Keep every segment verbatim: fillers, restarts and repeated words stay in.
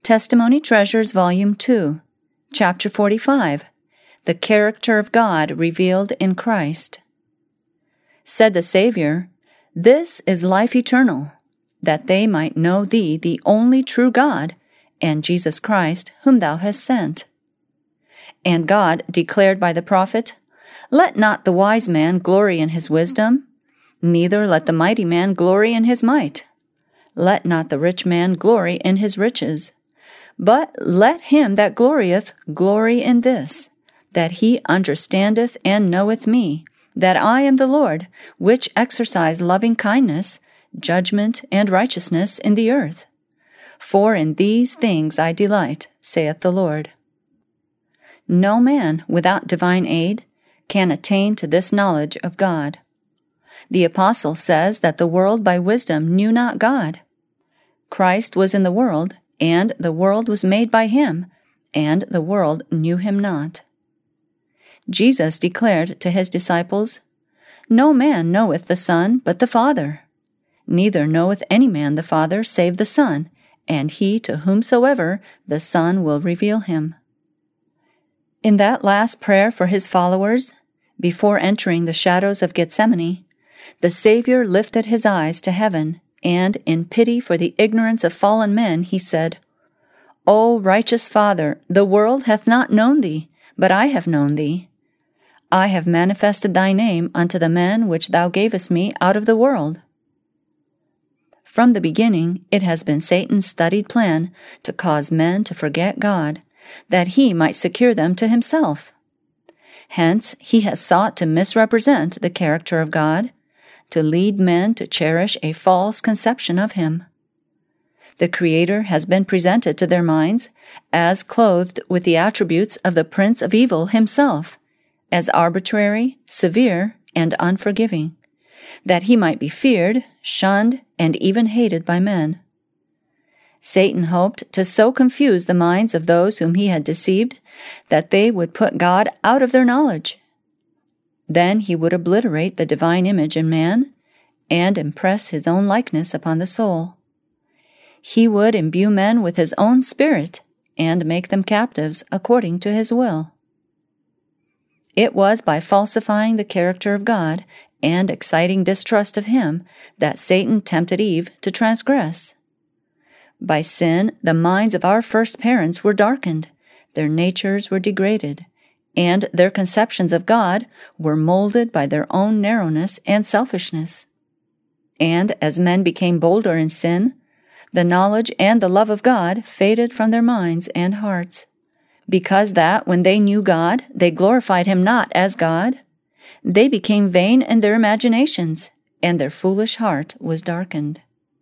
Testimony Treasures, Volume two, Chapter forty-five, The Character of God Revealed in Christ. Said the Savior, "This is life eternal, that they might know Thee, the only true God, and Jesus Christ, whom Thou hast sent." And God declared by the prophet, "Let not the wise man glory in his wisdom, neither let the mighty man glory in his might. Let not the rich man glory in his riches. But let him that glorieth glory in this, that he understandeth and knoweth me, that I am the Lord, which exercise loving kindness, judgment, and righteousness in the earth. For in these things I delight, saith the Lord." No man without divine aid can attain to this knowledge of God. The Apostle says that the world by wisdom knew not God. Christ was in the world, and the world was made by him, and the world knew him not. Jesus declared to his disciples, "No man knoweth the Son but the Father. Neither knoweth any man the Father save the Son, and he to whomsoever the Son will reveal him." In that last prayer for his followers, before entering the shadows of Gethsemane, the Savior lifted his eyes to heaven, and in pity for the ignorance of fallen men, he said, "O righteous Father, the world hath not known Thee, but I have known Thee. I have manifested Thy name unto the men which Thou gavest me out of the world." From the beginning, it has been Satan's studied plan to cause men to forget God, that he might secure them to himself. Hence, he has sought to misrepresent the character of God, to lead men to cherish a false conception of him. The Creator has been presented to their minds as clothed with the attributes of the Prince of Evil himself, as arbitrary, severe, and unforgiving, that he might be feared, shunned, and even hated by men. Satan hoped to so confuse the minds of those whom he had deceived that they would put God out of their knowledge. Then he would obliterate the divine image in man and impress his own likeness upon the soul. He would imbue men with his own spirit and make them captives according to his will. It was by falsifying the character of God and exciting distrust of him that Satan tempted Eve to transgress. By sin, the minds of our first parents were darkened, their natures were degraded, and their conceptions of God were molded by their own narrowness and selfishness. And as men became bolder in sin, the knowledge and the love of God faded from their minds and hearts, because that when they knew God, they glorified him not as God. They became vain in their imaginations, and their foolish heart was darkened.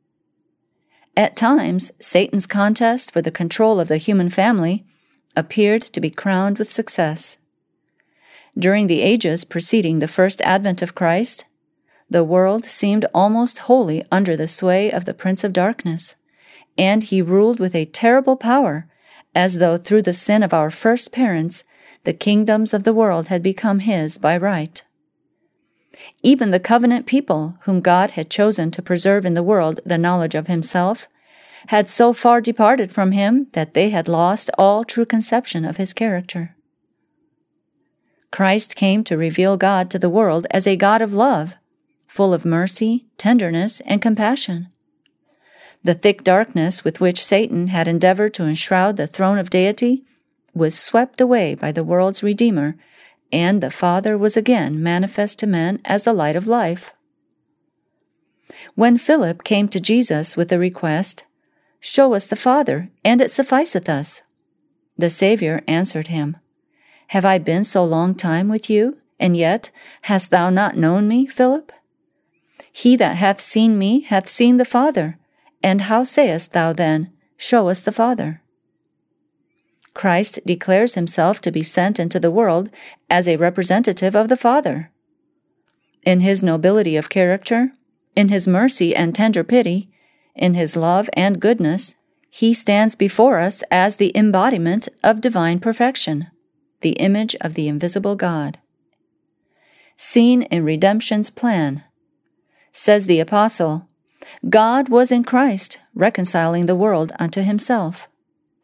At times, Satan's contest for the control of the human family appeared to be crowned with success. During the ages preceding the first advent of Christ, the world seemed almost wholly under the sway of the Prince of Darkness, and he ruled with a terrible power, as though through the sin of our first parents, the kingdoms of the world had become his by right. Even the covenant people, whom God had chosen to preserve in the world the knowledge of himself, had so far departed from him that they had lost all true conception of his character. Christ came to reveal God to the world as a God of love, full of mercy, tenderness, and compassion. The thick darkness with which Satan had endeavored to enshroud the throne of deity was swept away by the world's Redeemer, and the Father was again manifest to men as the light of life. When Philip came to Jesus with the request, "Show us the Father, and it sufficeth us," the Savior answered him, "Have I been so long time with you, and yet hast thou not known me, Philip? He that hath seen me hath seen the Father, and how sayest thou then, Show us the Father?" Christ declares himself to be sent into the world as a representative of the Father. In his nobility of character, in his mercy and tender pity, in his love and goodness, he stands before us as the embodiment of divine perfection, the image of the invisible God. Seen in redemption's plan, says the Apostle, God was in Christ, reconciling the world unto himself.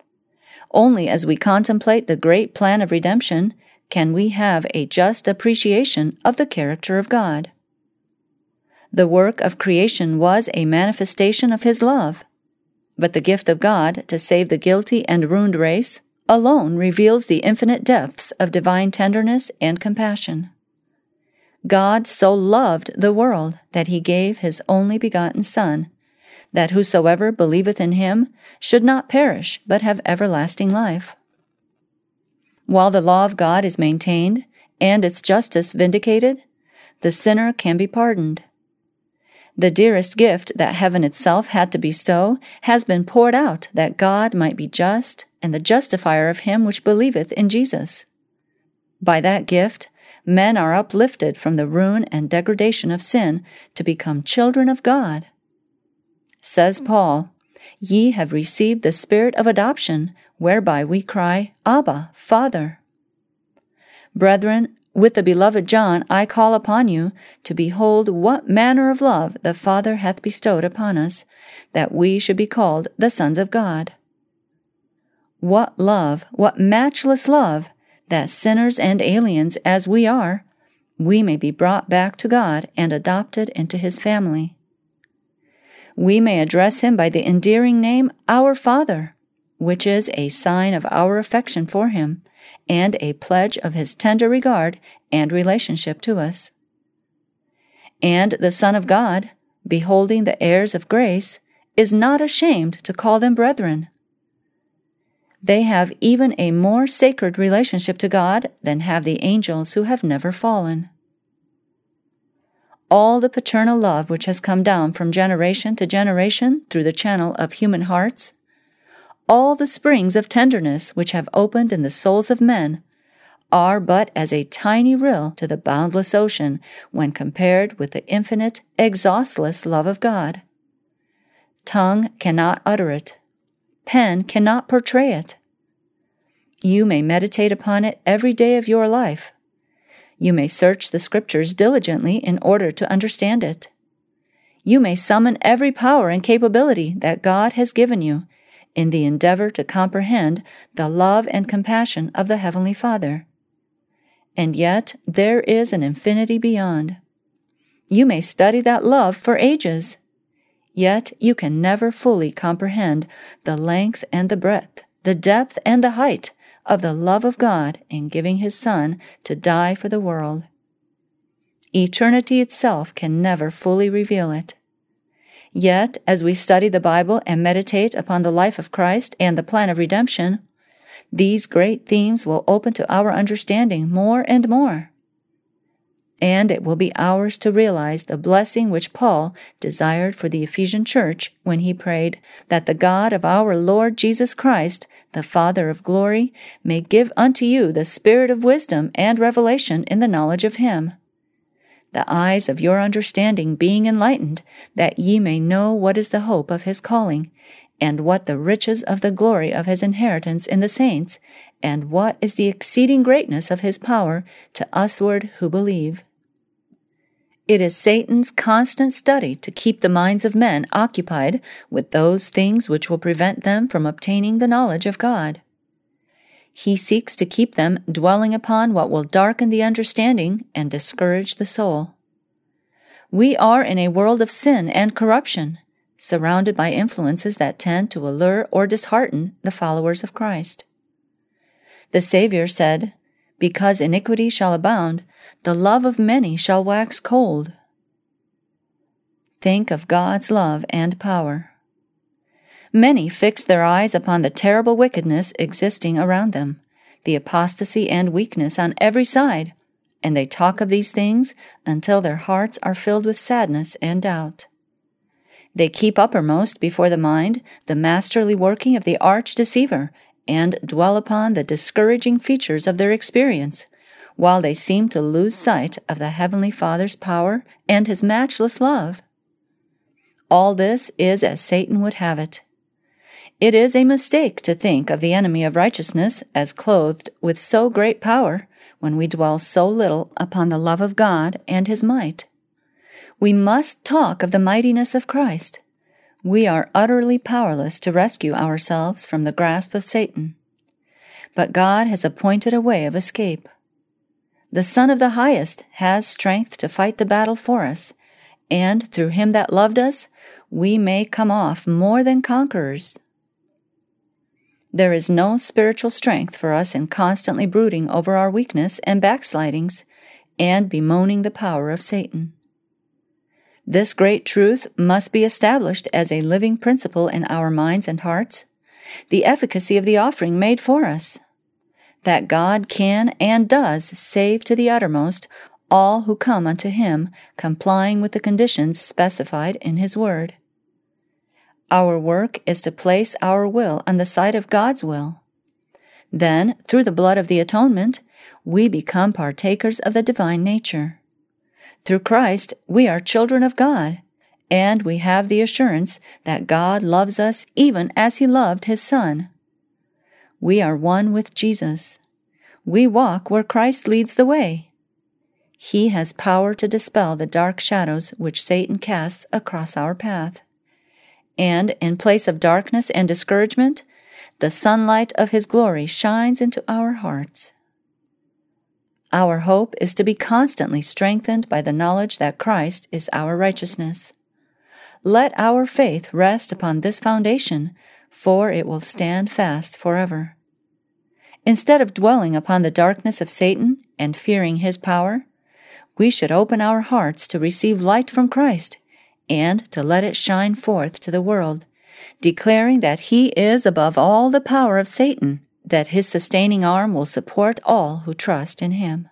Only as we contemplate the great plan of redemption can we have a just appreciation of the character of God. The work of creation was a manifestation of His love, but the gift of God to save the guilty and ruined race alone reveals the infinite depths of divine tenderness and compassion. God so loved the world that He gave His only begotten Son, that whosoever believeth in Him should not perish, but have everlasting life. While the law of God is maintained and its justice vindicated, the sinner can be pardoned. The dearest gift that heaven itself had to bestow has been poured out that God might be just and the justifier of him which believeth in Jesus. By that gift, men are uplifted from the ruin and degradation of sin to become children of God. Says Paul, "Ye have received the Spirit of adoption, whereby we cry, Abba, Father." Brethren, with the beloved John I call upon you to behold what manner of love the Father hath bestowed upon us, that we should be called the sons of God. What love, what matchless love, that sinners and aliens as we are, we may be brought back to God and adopted into His family. We may address Him by the endearing name, Our Father, which is a sign of our affection for Him, and a pledge of His tender regard and relationship to us. And the Son of God, beholding the heirs of grace, is not ashamed to call them brethren. They have even a more sacred relationship to God than have the angels who have never fallen. All the paternal love which has come down from generation to generation through the channel of human hearts, all the springs of tenderness which have opened in the souls of men, are but as a tiny rill to the boundless ocean when compared with the infinite, exhaustless love of God. Tongue cannot utter it. Pen cannot portray it. You may meditate upon it every day of your life. You may search the Scriptures diligently in order to understand it. You may summon every power and capability that God has given you in the endeavor to comprehend the love and compassion of the Heavenly Father. And yet there is an infinity beyond. You may study that love for ages, yet you can never fully comprehend the length and the breadth, the depth and the height of the love of God in giving His Son to die for the world. Eternity itself can never fully reveal it. Yet, as we study the Bible and meditate upon the life of Christ and the plan of redemption, these great themes will open to our understanding more and more. And it will be ours to realize the blessing which Paul desired for the Ephesian church when he prayed that the God of our Lord Jesus Christ, the Father of glory, may give unto you the spirit of wisdom and revelation in the knowledge of Him, the eyes of your understanding being enlightened, that ye may know what is the hope of His calling, and what the riches of the glory of His inheritance in the saints, and what is the exceeding greatness of His power to usward who believe. It is Satan's constant study to keep the minds of men occupied with those things which will prevent them from obtaining the knowledge of God. He seeks to keep them dwelling upon what will darken the understanding and discourage the soul. We are in a world of sin and corruption, surrounded by influences that tend to allure or dishearten the followers of Christ. The Savior said, "Because iniquity shall abound, the love of many shall wax cold." Think of God's love and power. Many fix their eyes upon the terrible wickedness existing around them, the apostasy and weakness on every side, and they talk of these things until their hearts are filled with sadness and doubt. They keep uppermost before the mind the masterly working of the arch-deceiver, and dwell upon the discouraging features of their experience, while they seem to lose sight of the Heavenly Father's power and His matchless love. All this is as Satan would have it. It is a mistake to think of the enemy of righteousness as clothed with so great power when we dwell so little upon the love of God and His might. We must talk of the mightiness of Christ. We are utterly powerless to rescue ourselves from the grasp of Satan. but God has appointed a way of escape. The Son of the Highest has strength to fight the battle for us, and through him that loved us, we may come off more than conquerors. There is no spiritual strength for us in constantly brooding over our weakness and backslidings, and bemoaning the power of Satan. This great truth must be established as a living principle in our minds and hearts, the efficacy of the offering made for us, that God can and does save to the uttermost all who come unto him, complying with the conditions specified in his word. Our work is to place our will on the side of God's will. Then, through the blood of the atonement, we become partakers of the divine nature. Through Christ, we are children of God, and we have the assurance that God loves us even as he loved his Son. We are one with Jesus. We walk where Christ leads the way. He has power to dispel the dark shadows which Satan casts across our path. And in place of darkness and discouragement, the sunlight of his glory shines into our hearts. Our hope is to be constantly strengthened by the knowledge that Christ is our righteousness. Let our faith rest upon this foundation, for it will stand fast forever. Instead of dwelling upon the darkness of Satan and fearing his power, we should open our hearts to receive light from Christ and to let it shine forth to the world, declaring that he is above all the power of Satan, that his sustaining arm will support all who trust in him.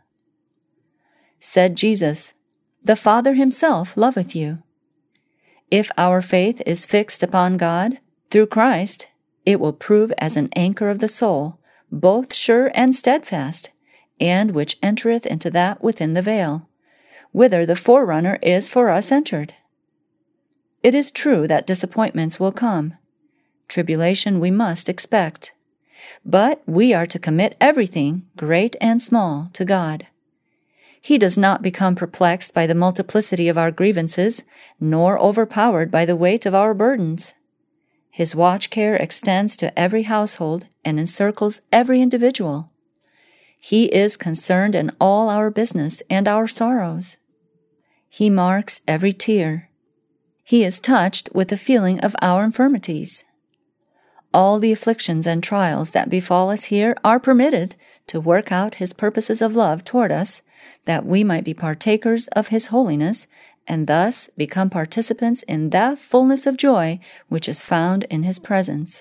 Said Jesus, "The Father himself loveth you." If our faith is fixed upon God, through Christ, it will prove as an anchor of the soul, both sure and steadfast, and which entereth into that within the veil, whither the forerunner is for us entered. It is true that disappointments will come. Tribulation we must expect. But we are to commit everything, great and small, to God. He does not become perplexed by the multiplicity of our grievances, nor overpowered by the weight of our burdens. His watch care extends to every household and encircles every individual. He is concerned in all our business and our sorrows. He marks every tear. He is touched with the feeling of our infirmities. All the afflictions and trials that befall us here are permitted to work out his purposes of love toward us, that we might be partakers of his holiness, and thus become participants in that fullness of joy which is found in his presence.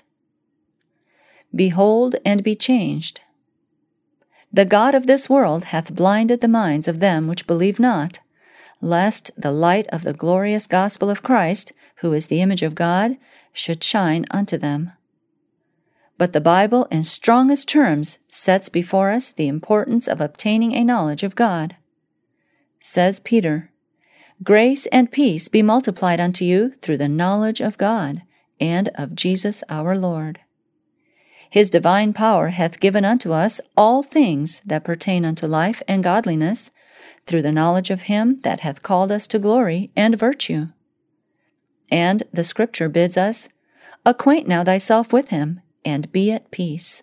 Behold and be changed. The God of this world hath blinded the minds of them which believe not, lest the light of the glorious gospel of Christ, who is the image of God, should shine unto them. But the Bible in strongest terms sets before us the importance of obtaining a knowledge of God. Says Peter, "Grace and peace be multiplied unto you through the knowledge of God, and of Jesus our Lord. His divine power hath given unto us all things that pertain unto life and godliness, through the knowledge of him that hath called us to glory and virtue." And the Scripture bids us, "Acquaint now thyself with him, and be at peace."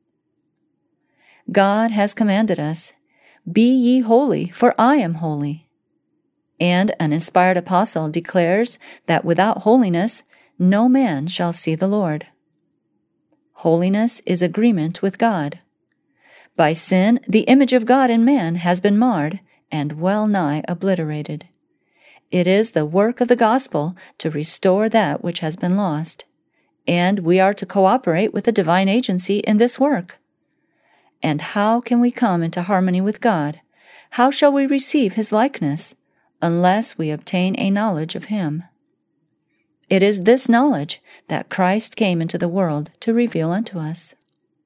God has commanded us, "Be ye holy, for I am holy." And an inspired apostle declares that without holiness no man shall see the Lord. Holiness is agreement with God. By sin, the image of God in man has been marred and well nigh obliterated. It is the work of the gospel to restore that which has been lost, and we are to cooperate with the divine agency in this work. And how can we come into harmony with God? How shall we receive his likeness, unless we obtain a knowledge of him? It is this knowledge that Christ came into the world to reveal unto us.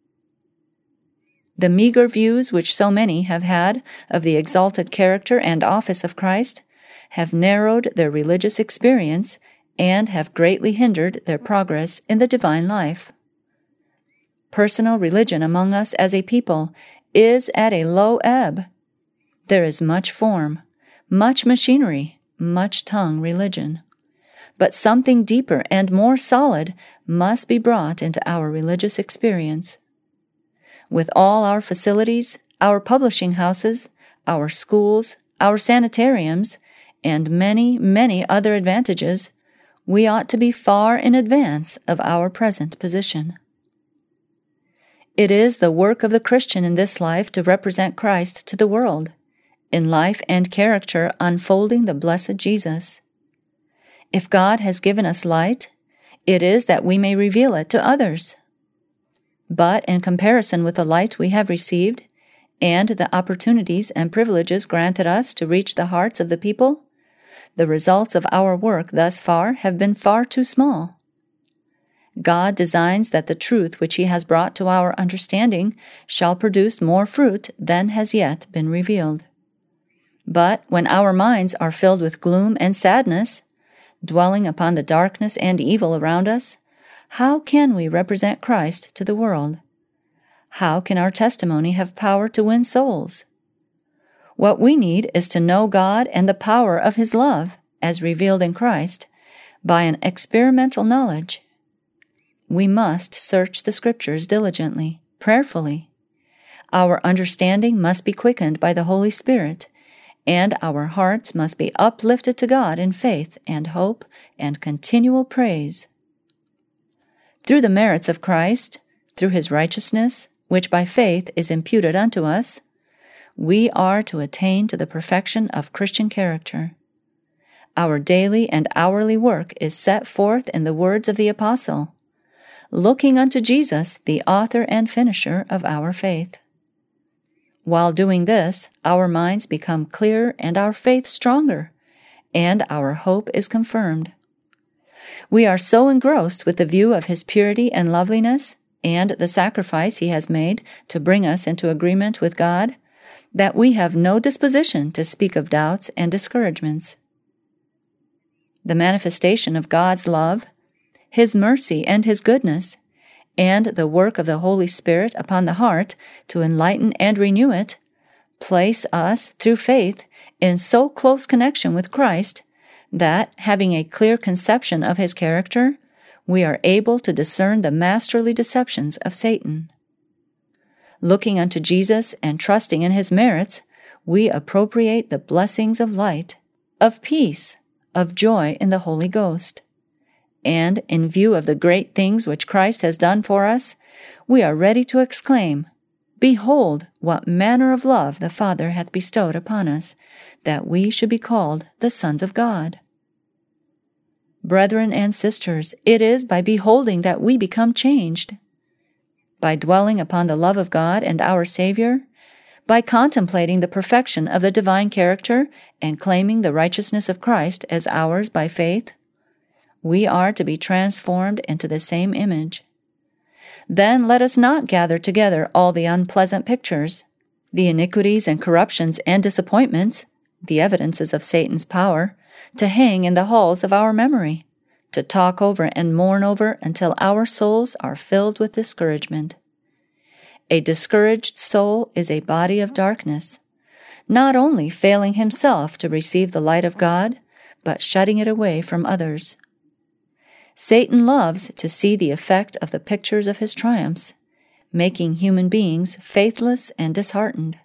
The meager views which so many have had of the exalted character and office of Christ have narrowed their religious experience and have greatly hindered their progress in the divine life. Personal religion among us as a people is at a low ebb. There is much form, much machinery, much tongue religion. But something deeper and more solid must be brought into our religious experience. with all our facilities, our publishing houses, our schools, our sanitariums, and many, many other advantages, we ought to be far in advance of our present position. It is the work of the Christian in this life to represent Christ to the world, in life and character unfolding the blessed Jesus. If God has given us light, it is that we may reveal it to others. But in comparison with the light we have received, and the opportunities and privileges granted us to reach the hearts of the people, the results of our work thus far have been far too small. God designs that the truth which He has brought to our understanding shall produce more fruit than has yet been revealed. But when our minds are filled with gloom and sadness, dwelling upon the darkness and evil around us, how can we represent Christ to the world? How can our testimony have power to win souls? What we need is to know God and the power of His love, as revealed in Christ, by an experimental knowledge. We must search the Scriptures diligently, prayerfully. Our understanding must be quickened by the Holy Spirit, and our hearts must be uplifted to God in faith and hope and continual praise. Through the merits of Christ, through His righteousness, which by faith is imputed unto us, we are to attain to the perfection of Christian character. Our daily and hourly work is set forth in the words of the Apostle, looking unto Jesus, the author and finisher of our faith. While doing this, our minds become clearer and our faith stronger, and our hope is confirmed. We are so engrossed with the view of His purity and loveliness, and the sacrifice He has made to bring us into agreement with God, that we have no disposition to speak of doubts and discouragements. The manifestation of God's love, His mercy and His goodness, and the work of the Holy Spirit upon the heart to enlighten and renew it, place us, through faith, in so close connection with Christ that, having a clear conception of His character, we are able to discern the masterly deceptions of Satan. Looking unto Jesus and trusting in His merits, we appropriate the blessings of light, of peace, of joy in the Holy Ghost. And, in view of the great things which Christ has done for us, we are ready to exclaim, Behold, what manner of love the Father hath bestowed upon us, that we should be called the sons of God. Brethren and sisters, it is by beholding that we become changed. By dwelling upon the love of God and our Savior, by contemplating the perfection of the divine character and claiming the righteousness of Christ as ours by faith, we are to be transformed into the same image. Then let us not gather together all the unpleasant pictures, the iniquities and corruptions and disappointments, the evidences of Satan's power, to hang in the halls of our memory, to talk over and mourn over until our souls are filled with discouragement. A discouraged soul is a body of darkness, not only failing himself to receive the light of God, but shutting it away from others. Satan loves to see the effect of the pictures of his triumphs, making human beings faithless and disheartened.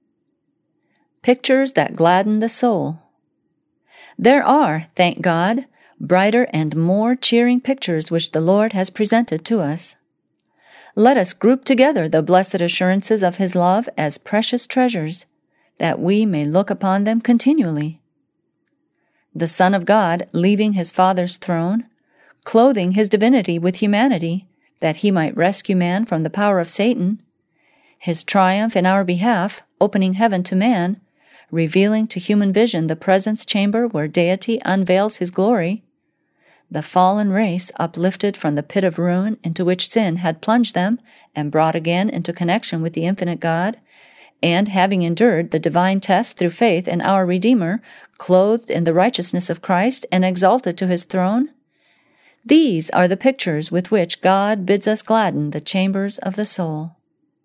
Pictures that gladden the soul. There are, thank God, brighter and more cheering pictures which the Lord has presented to us. Let us group together the blessed assurances of His love as precious treasures, that we may look upon them continually. The Son of God, leaving His Father's throne, clothing His divinity with humanity, that He might rescue man from the power of Satan, His triumph in our behalf, opening heaven to man, revealing to human vision the presence chamber where Deity unveils His glory, the fallen race uplifted from the pit of ruin into which sin had plunged them and brought again into connection with the infinite God, and having endured the divine test through faith in our Redeemer, clothed in the righteousness of Christ and exalted to His throne, these are the pictures with which God bids us gladden the chambers of the soul.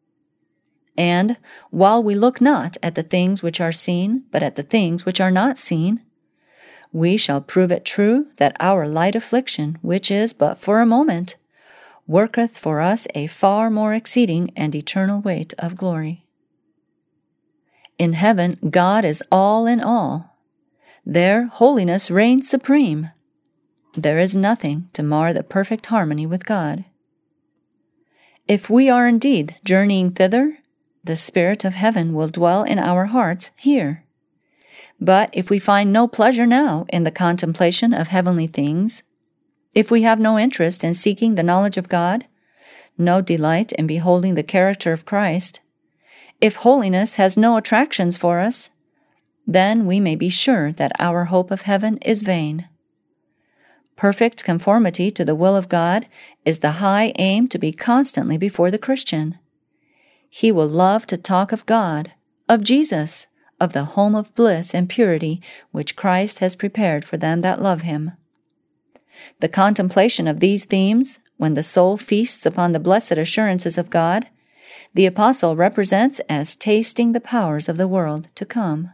And, while we look not at the things which are seen, but at the things which are not seen, we shall prove it true that our light affliction, which is but for a moment, worketh for us a far more exceeding and eternal weight of glory. In heaven, God is all in all. There, holiness reigns supreme. There is nothing to mar the perfect harmony with God. If we are indeed journeying thither, the Spirit of heaven will dwell in our hearts here. But if we find no pleasure now in the contemplation of heavenly things, if we have no interest in seeking the knowledge of God, no delight in beholding the character of Christ, if holiness has no attractions for us, then we may be sure that our hope of heaven is vain. Perfect conformity to the will of God is the high aim to be constantly before the Christian. He will love to talk of God, of Jesus, of the home of bliss and purity which Christ has prepared for them that love him. The contemplation of these themes, when the soul feasts upon the blessed assurances of God, the apostle represents as tasting the powers of the world to come.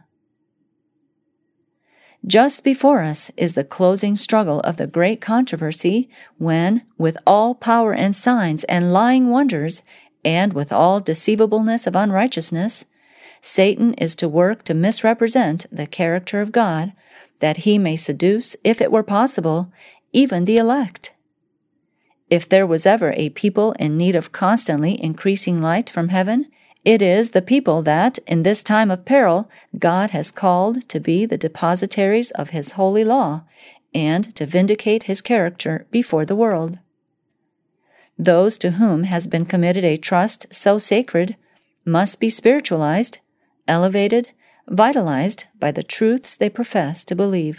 Just before us is the closing struggle of the great controversy when, with all power and signs and lying wonders, and with all deceivableness of unrighteousness, Satan is to work to misrepresent the character of God, that he may seduce, if it were possible, even the elect. If there was ever a people in need of constantly increasing light from heaven, it is the people that, in this time of peril, God has called to be the depositaries of his holy law, and to vindicate his character before the world. Those to whom has been committed a trust so sacred must be spiritualized, elevated, vitalized by the truths they profess to believe.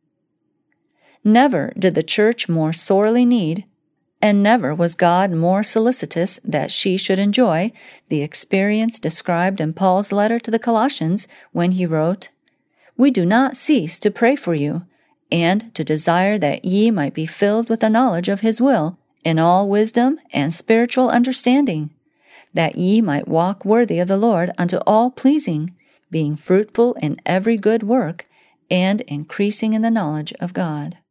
Never did the church more sorely need, and never was God more solicitous that she should enjoy the experience described in Paul's letter to the Colossians when he wrote, "We do not cease to pray for you, and to desire that ye might be filled with the knowledge of his will, in all wisdom and spiritual understanding, that ye might walk worthy of the Lord unto all pleasing, being fruitful in every good work, and increasing in the knowledge of God."